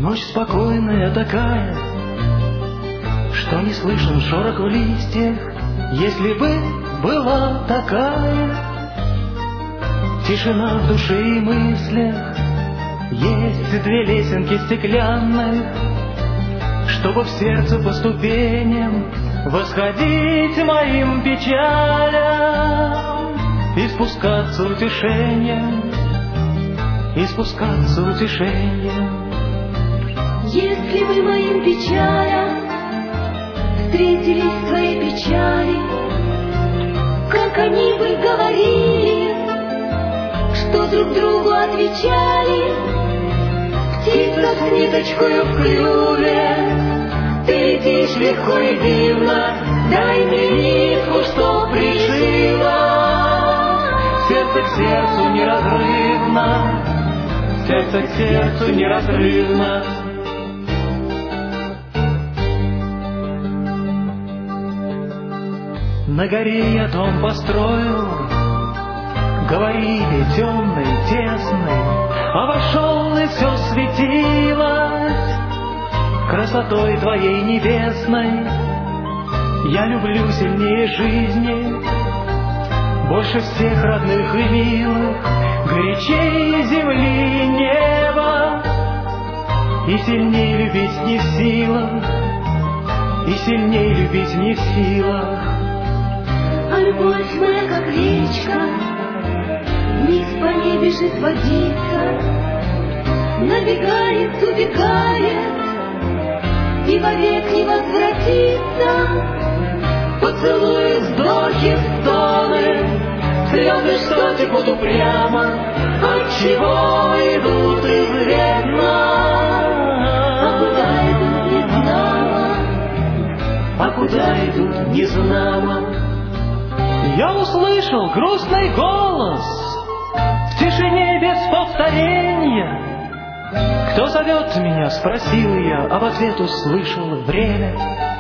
Ночь спокойная такая, что не слышен шорох в листьях. Если бы была такая тишина в душе и мыслях, есть две лесенки стеклянных, чтобы в сердце по ступеням восходить моим печалям и спускаться утешением, и спускаться утешением. Если бы моим печалям встретились твои печали, как они бы говорили, что друг другу отвечали. Птица с ниточкою в клюве, ты летишь легко и дивно, дай мне нитку, что пришила. Сердце к сердцу неразрывно, сердце к сердцу неразрывно. На горе я дом построил, говорили темный, тесный, а вошел и все светилось красотой твоей небесной. Я люблю сильнее жизни, больше всех родных и милых, горячей земли и неба, и сильней любить не в силах, и сильней любить не в силах. А любовь моя, как речка, вниз по ней бежит водица, набегает, убегает и вовек не возвратится. Поцелуи, вздохи, стоны, слезы, что текут упрямо, отчего идут известно. А куда идут, не знамо, а куда идут, не знамо. Я услышал грустный голос в тишине без повторения. Кто зовет меня, спросил я, а в ответ услышал время.